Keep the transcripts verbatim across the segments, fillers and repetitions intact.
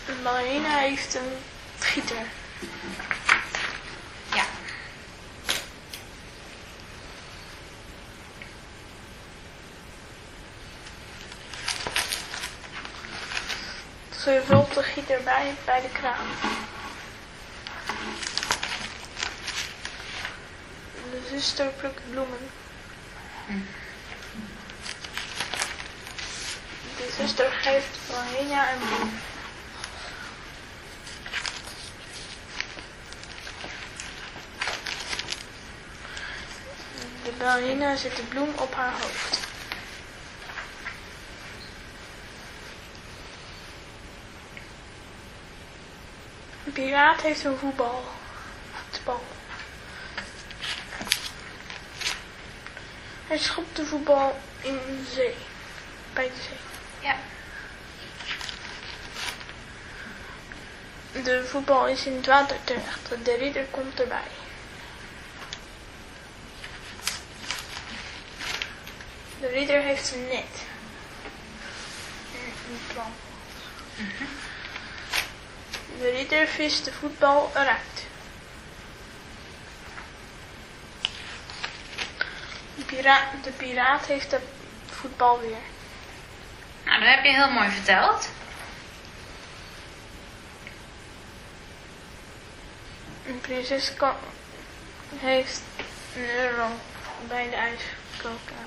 De ballerina heeft een gieter. Ja. Ze vult de gieter bij, bij de kraan. De zuster plukt bloemen. Hm. De zuster geeft ballerina een bloem. De ballerina zet de bloem op haar hoofd. De piraat heeft een voetbal. Voetbal. Hij schopt de voetbal in de zee. Bij de zee. Ja. De voetbal is in het water terecht. De ridder komt erbij. De ridder heeft een net. Een plan. Mm-hmm. De ridder vist de voetbal eruit. De piraat, de piraat heeft de voetbal weer. Nou, dat heb je heel mooi verteld. Een prinses kan, heeft een euro bij de ijskookkuil.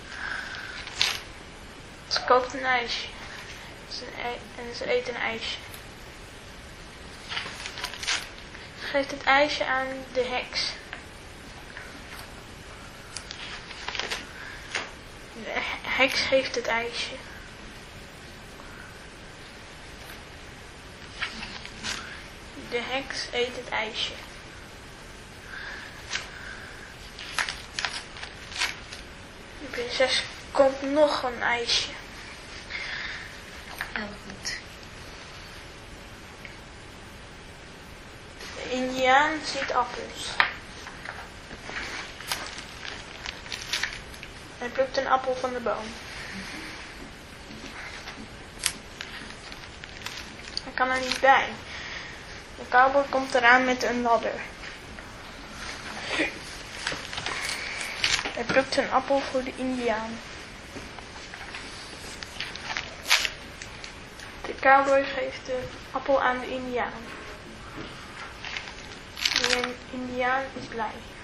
Ze koopt een ijsje. Ze e- en ze eet een ijsje. Ze geeft het ijsje aan de heks. De heks geeft het ijsje. De heks eet het ijsje. De prinses koopt nog een ijsje. Heel goed. De indiaan ziet appels. Hij plukt een appel van de boom. Hij kan er niet bij. De cowboy komt eraan met een ladder. Hij plukt een appel voor de indiaan. De cowboy geeft de appel aan de indiaan. De indiaan is blij.